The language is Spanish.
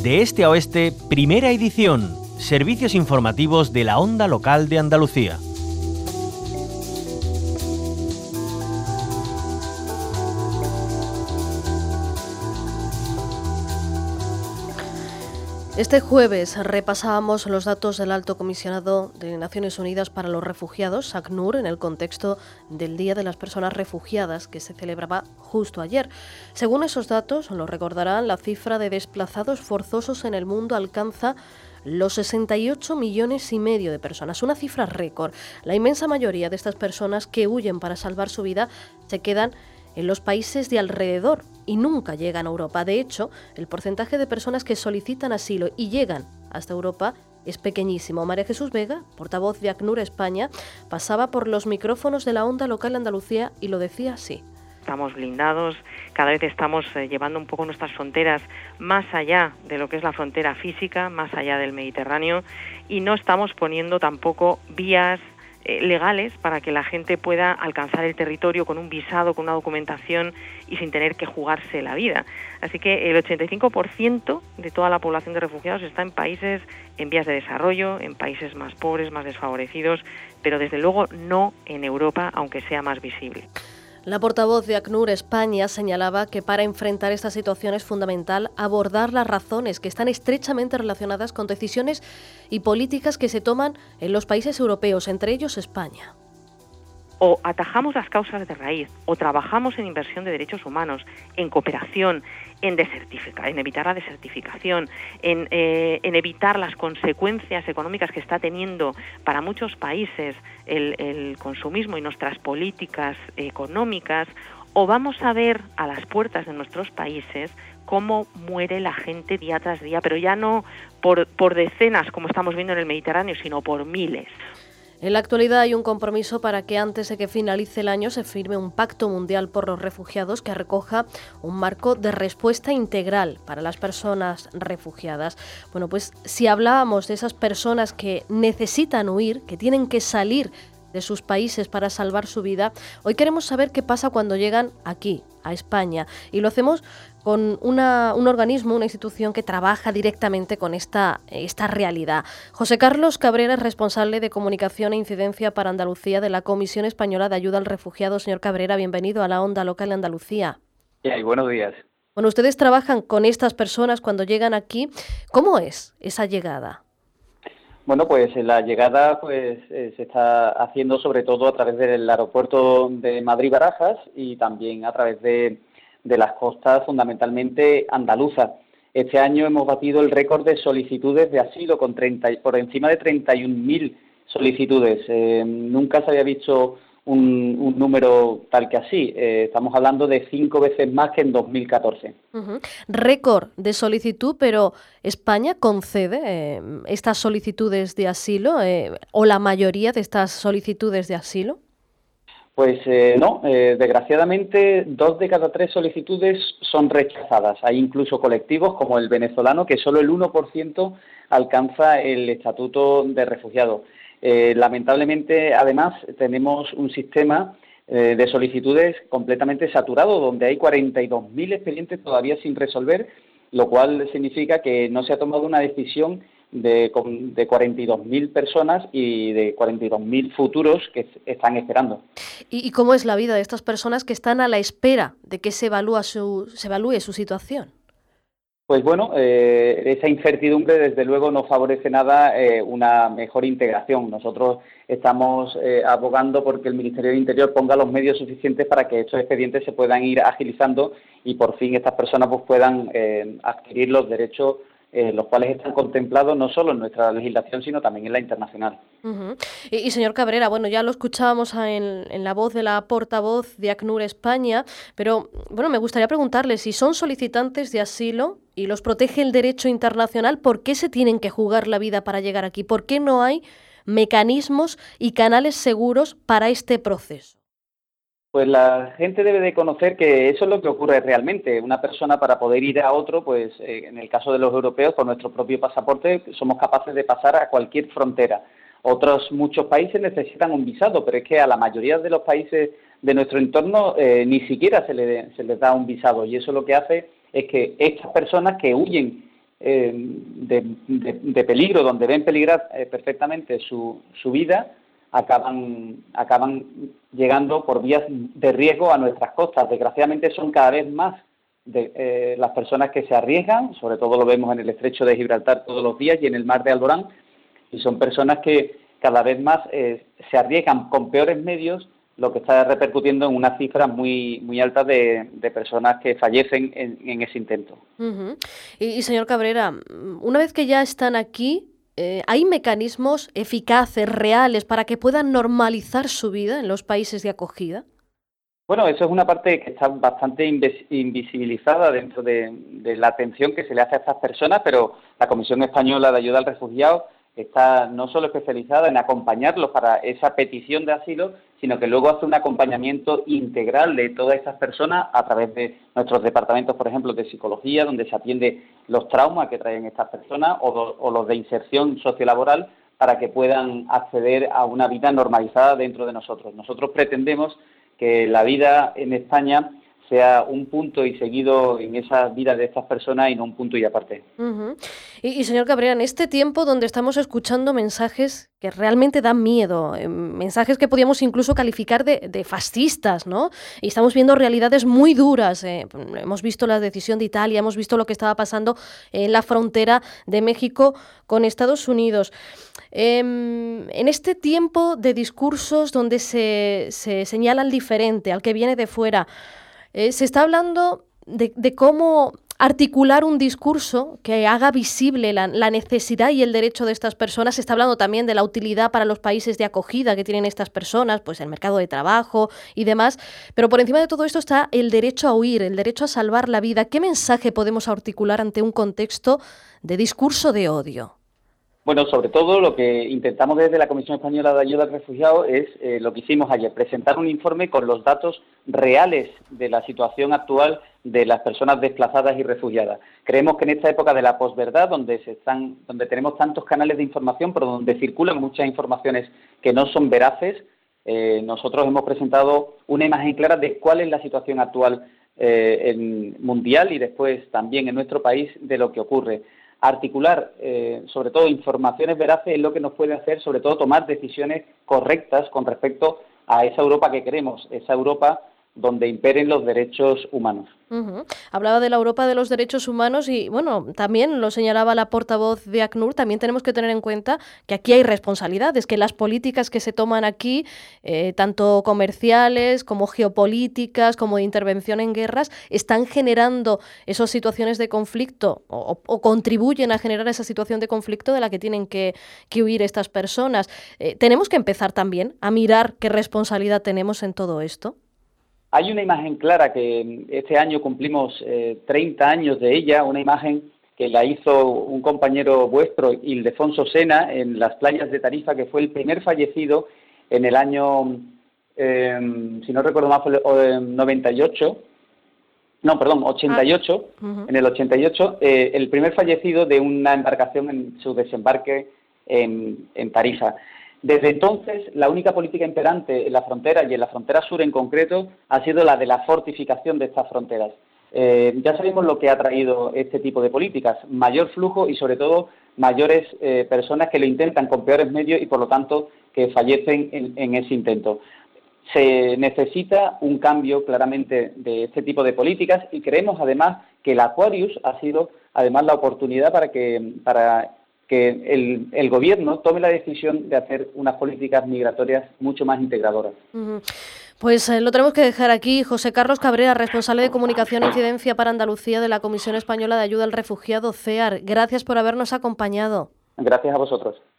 De este a oeste, primera edición. Servicios informativos de la Onda Local de Andalucía. Este jueves repasábamos los datos del Alto Comisionado de Naciones Unidas para los Refugiados, ACNUR, en el contexto del Día de las Personas Refugiadas, que se celebraba justo ayer. Según esos datos, lo recordarán, la cifra de desplazados forzosos en el mundo alcanza los 68 millones y medio de personas, una cifra récord. La inmensa mayoría de estas personas que huyen para salvar su vida se quedan en los países de alrededor y nunca llegan a Europa. De hecho, el porcentaje de personas que solicitan asilo y llegan hasta Europa es pequeñísimo. María Jesús Vega, portavoz de ACNUR España, pasaba por los micrófonos de la Onda Local de Andalucía y lo decía así. Estamos blindados, cada vez estamos llevando un poco nuestras fronteras más allá de lo que es la frontera física, más allá del Mediterráneo, y no estamos poniendo tampoco vías legales para que la gente pueda alcanzar el territorio con un visado, con una documentación y sin tener que jugarse la vida. Así que el 85% de toda la población de refugiados está en países en vías de desarrollo, en países más pobres, más desfavorecidos, pero desde luego no en Europa, aunque sea más visible. La portavoz de ACNUR España señalaba que para enfrentar esta situación es fundamental abordar las razones que están estrechamente relacionadas con decisiones y políticas que se toman en los países europeos, entre ellos España. O atajamos las causas de raíz, o trabajamos en inversión de derechos humanos, en cooperación, en evitar la desertificación, en evitar las consecuencias económicas que está teniendo para muchos países el consumismo y nuestras políticas económicas, o vamos a ver a las puertas de nuestros países cómo muere la gente día tras día, pero ya no por decenas, como estamos viendo en el Mediterráneo, sino por miles. En la actualidad hay un compromiso para que antes de que finalice el año se firme un pacto mundial por los refugiados que recoja un marco de respuesta integral para las personas refugiadas. Bueno, pues si hablábamos de esas personas que necesitan huir, que tienen que salir de sus países para salvar su vida, hoy queremos saber qué pasa cuando llegan aquí, a España, y lo hacemos con un organismo, una institución que trabaja directamente con esta realidad. José Carlos Cabrera es responsable de Comunicación e Incidencia para Andalucía de la Comisión Española de Ayuda al Refugiado. Señor Cabrera, bienvenido a la Onda Local de Andalucía. Buenos días. Bueno, ustedes trabajan con estas personas cuando llegan aquí. ¿Cómo es esa llegada? Bueno, pues la llegada se está haciendo sobre todo a través del aeropuerto de Madrid-Barajas y también a través de las costas fundamentalmente andaluzas. Este año hemos batido el récord de solicitudes de asilo con por encima de 31.000 solicitudes. Nunca se había visto un número tal que así. Estamos hablando de 5 veces más que en 2014. Uh-huh. Récord de solicitud, pero ¿España concede estas solicitudes de asilo o la mayoría de estas solicitudes de asilo? Pues no, desgraciadamente 2 de cada 3 solicitudes son rechazadas. Hay incluso colectivos como el venezolano que solo el 1% alcanza el estatuto de refugiado. Lamentablemente, además, tenemos un sistema de solicitudes completamente saturado, donde hay 42.000 expedientes todavía sin resolver, lo cual significa que no se ha tomado una decisión de 42.000 personas y de 42.000 futuros que están esperando. ¿Y cómo es la vida de estas personas que están a la espera de que se evalúe su situación? Pues bueno, esa incertidumbre desde luego no favorece nada una mejor integración. Nosotros estamos abogando porque el Ministerio del Interior ponga los medios suficientes para que estos expedientes se puedan ir agilizando y por fin estas personas pues puedan adquirir los derechos los cuales están contemplados no solo en nuestra legislación, sino también en la internacional. Uh-huh. Y señor Cabrera, bueno, ya lo escuchábamos en la voz de la portavoz de ACNUR España, pero bueno, me gustaría preguntarle si son solicitantes de asilo y los protege el derecho internacional, ¿por qué se tienen que jugar la vida para llegar aquí? ¿Por qué no hay mecanismos y canales seguros para este proceso? Pues la gente debe de conocer que eso es lo que ocurre realmente. Una persona para poder ir a otro, pues en el caso de los europeos, con nuestro propio pasaporte, somos capaces de pasar a cualquier frontera. Otros muchos países necesitan un visado, pero es que a la mayoría de los países de nuestro entorno ni siquiera se les da un visado. Y eso lo que hace es que estas personas que huyen de peligro, donde ven peligrar perfectamente su vida, acaban llegando por vías de riesgo a nuestras costas. Desgraciadamente son cada vez más las personas que se arriesgan, sobre todo lo vemos en el estrecho de Gibraltar todos los días y en el mar de Alborán, y son personas que cada vez más se arriesgan con peores medios, lo que está repercutiendo en unas cifras muy altas de personas que fallecen en ese intento. Uh-huh. Y señor Cabrera, una vez que ya están aquí, ¿hay mecanismos eficaces, reales, para que puedan normalizar su vida en los países de acogida? Bueno, eso es una parte que está bastante invisibilizada dentro de la atención que se le hace a estas personas, pero la Comisión Española de Ayuda al Refugiado está no solo especializada en acompañarlos para esa petición de asilo, sino que luego hace un acompañamiento integral de todas estas personas a través de nuestros departamentos, por ejemplo, de psicología, donde se atiende los traumas que traen estas personas o los de inserción sociolaboral para que puedan acceder a una vida normalizada dentro de nosotros. Nosotros pretendemos que la vida en España sea un punto y seguido en esa vida de estas personas y no un punto y aparte. Uh-huh. Y señor Cabrera, en este tiempo donde estamos escuchando mensajes que realmente dan miedo, mensajes que podríamos incluso calificar de fascistas, ¿no? Y estamos viendo realidades muy duras. Hemos visto la decisión de Italia, hemos visto lo que estaba pasando en la frontera de México con Estados Unidos. En este tiempo de discursos donde se señala al diferente, al que viene de fuera, se está hablando de cómo articular un discurso que haga visible la necesidad y el derecho de estas personas. Se está hablando también de la utilidad para los países de acogida que tienen estas personas, pues el mercado de trabajo y demás. Pero por encima de todo esto está el derecho a huir, el derecho a salvar la vida. ¿Qué mensaje podemos articular ante un contexto de discurso de odio? Bueno, sobre todo lo que intentamos desde la Comisión Española de Ayuda al Refugiado es lo que hicimos ayer, presentar un informe con los datos reales de la situación actual de las personas desplazadas y refugiadas. Creemos que en esta época de la posverdad, donde tenemos tantos canales de información, pero donde circulan muchas informaciones que no son veraces, nosotros hemos presentado una imagen clara de cuál es la situación actual mundial y después también en nuestro país de lo que ocurre. Articular, sobre todo, informaciones veraces es lo que nos puede hacer, sobre todo, tomar decisiones correctas con respecto a esa Europa que queremos, esa Europa donde imperen los derechos humanos. Uh-huh. Hablaba de la Europa de los derechos humanos y, bueno, también lo señalaba la portavoz de ACNUR, también tenemos que tener en cuenta que aquí hay responsabilidades, que las políticas que se toman aquí, tanto comerciales como geopolíticas, como de intervención en guerras, están generando esas situaciones de conflicto o contribuyen a generar esa situación de conflicto de la que tienen que huir estas personas. Tenemos que empezar también a mirar qué responsabilidad tenemos en todo esto. Hay una imagen clara que este año cumplimos 30 años de ella, una imagen que la hizo un compañero vuestro, Ildefonso Sena, en las playas de Tarifa, que fue el primer fallecido en el año, si no recuerdo mal, fue 88. Uh-huh. En el 88, el primer fallecido de una embarcación en su desembarque en Tarifa. Desde entonces, la única política imperante en la frontera y en la frontera sur en concreto ha sido la de la fortificación de estas fronteras. Ya sabemos lo que ha traído este tipo de políticas, mayor flujo y sobre todo mayores personas que lo intentan con peores medios y por lo tanto que fallecen en ese intento. Se necesita un cambio claramente de este tipo de políticas y creemos además que el Aquarius ha sido además la oportunidad para que el gobierno tome la decisión de hacer unas políticas migratorias mucho más integradoras. Uh-huh. Pues lo tenemos que dejar aquí. José Carlos Cabrera, responsable de Comunicación e Incidencia para Andalucía de la Comisión Española de Ayuda al Refugiado, CEAR. Gracias por habernos acompañado. Gracias a vosotros.